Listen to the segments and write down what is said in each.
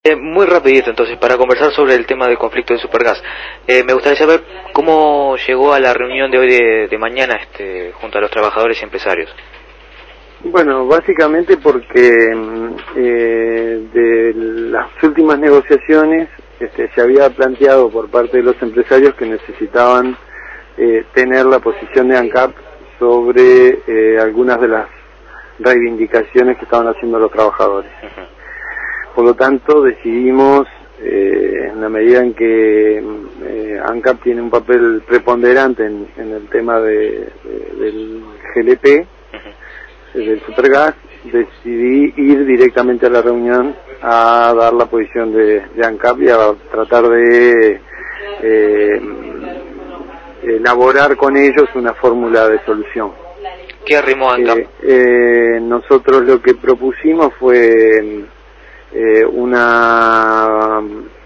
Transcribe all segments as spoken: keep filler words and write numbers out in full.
Eh, muy rapidito entonces, para conversar sobre el tema del conflicto de Supergas. Eh, me gustaría saber cómo llegó a la reunión de hoy de, de mañana este, junto a los trabajadores y empresarios. Bueno, básicamente porque eh, de las últimas negociaciones este, se había planteado por parte de los empresarios que necesitaban eh, tener la posición de ANCAP sobre eh, algunas de las reivindicaciones que estaban haciendo los trabajadores. Uh-huh. Por lo tanto, decidimos, eh, en la medida en que eh, ANCAP tiene un papel preponderante en, en el tema de, de, del G L P, uh-huh. del Supergas, decidí ir directamente a la reunión a dar la posición de, de ANCAP y a tratar de eh, elaborar con ellos una fórmula de solución. ¿Qué arrimó ANCAP? Eh, eh, nosotros lo que propusimos fue... Eh, una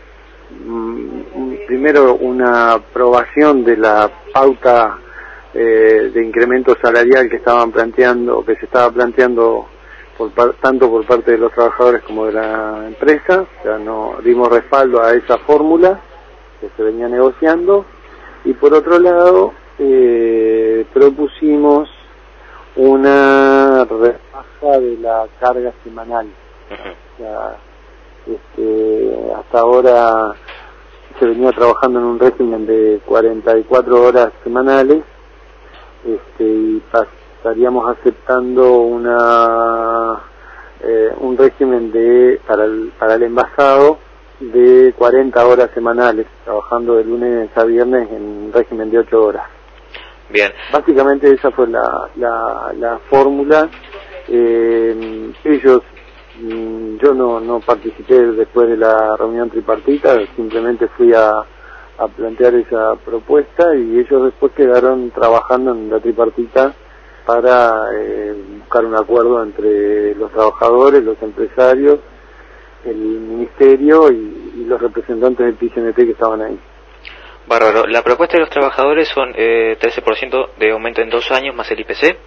mm, primero una aprobación de la pauta eh, de incremento salarial que estaban planteando, que se estaba planteando por par, tanto por parte de los trabajadores como de la empresa. O sea, no dimos respaldo a esa fórmula que se venía negociando, y por otro lado eh, propusimos una rebaja de la carga semanal. O sea, este, hasta ahora se venía trabajando en un régimen de cuarenta y cuatro horas semanales, este, y estaríamos aceptando una eh, un régimen de para el, para el envasado de cuarenta horas semanales, trabajando de lunes a viernes en un régimen de ocho horas. Bien. Básicamente esa fue la, la, la fórmula. Eh, ellos Yo no, no participé después de la reunión tripartita, simplemente fui a, a plantear esa propuesta, y ellos después quedaron trabajando en la tripartita para eh, buscar un acuerdo entre los trabajadores, los empresarios, el ministerio y, y los representantes del P I C N T que estaban ahí. Bárbaro. La propuesta de los trabajadores son eh, trece por ciento de aumento en dos años más el I P C.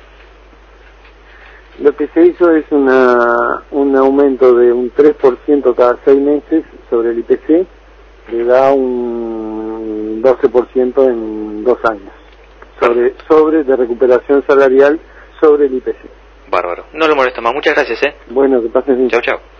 Lo que se hizo es una, un aumento de un tres por ciento cada seis meses sobre el I P C, que da un doce por ciento en dos años, sobre, sobre de recuperación salarial sobre el I P C. Bárbaro. No lo molesta más. Muchas gracias, ¿eh? Bueno, que pases bien. Chao, chao.